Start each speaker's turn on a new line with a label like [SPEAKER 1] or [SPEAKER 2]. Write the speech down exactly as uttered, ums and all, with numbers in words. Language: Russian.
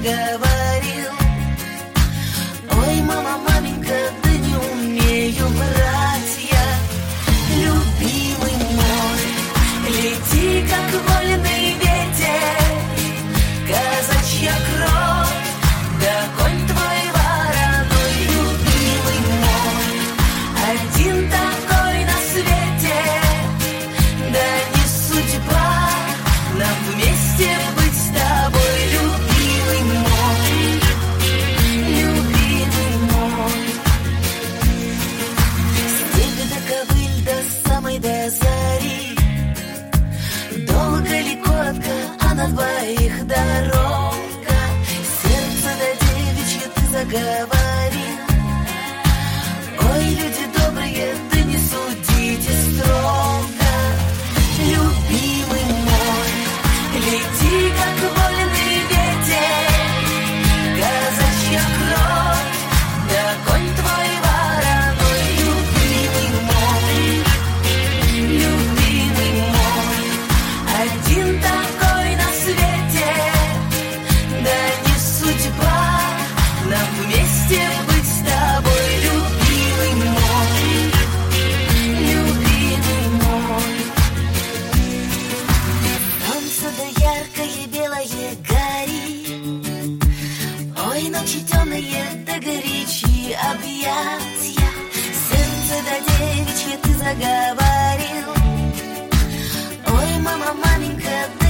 [SPEAKER 1] заговорил. Ой, мама, маменька, да не умею врать я. Любимый мой, лети, как вольный ветер, казачья кровь, да конь твой вороной. Любимый мой, один такой на свете, да не судьба нам вместе быть с тобой. Любимый мой, любимый мой. Степь до ковыль до самой до зари, долго ли, коротко, а на двоих дорога. Сердце до девичье ты заговорил. Ой, люди добрые, да не судите строго. Любимый мой, лети, как вольный ветер, казачья кровь, да конь твой вороной. Любимый мой, любимый мой, один такой на свете, да не судьба нам вместе быть с тобой. Любимый мой, любимый мой. Солнце да яркое белое горит, ой, ночи темные да горячие объятия. Сердце да девичье ты заговорил. Ой, мама, маменька,